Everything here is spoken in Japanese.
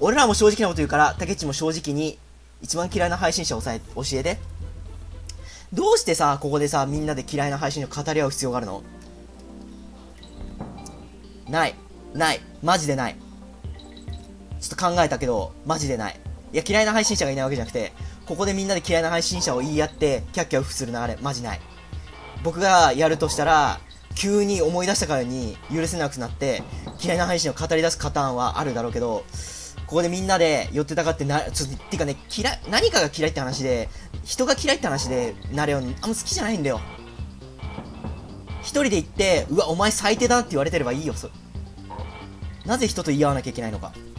俺らも正直なこと言うから、竹内も正直に一番嫌いな配信者を教えて。どうしてさ、ここでさ、みんなで嫌いな配信者を語り合う必要があるの？ない。マジでない。ちょっと考えたけど、マジでない。いや、嫌いな配信者がいないわけじゃなくて、ここでみんなで嫌いな配信者を言い合って、キャッキャウフする流れ、マジない。僕がやるとしたら、急に思い出したからに許せなくなって、嫌いな配信を語り出すパターンはあるだろうけど、ここでみんなで寄ってたかっててかね、何かが嫌いって話で、人が嫌いって話でなれよ、あんま好きじゃないんだよ。一人で言って、うわ、お前最低だって言われてればいいよ、なぜ人と言い合わなきゃいけないのか。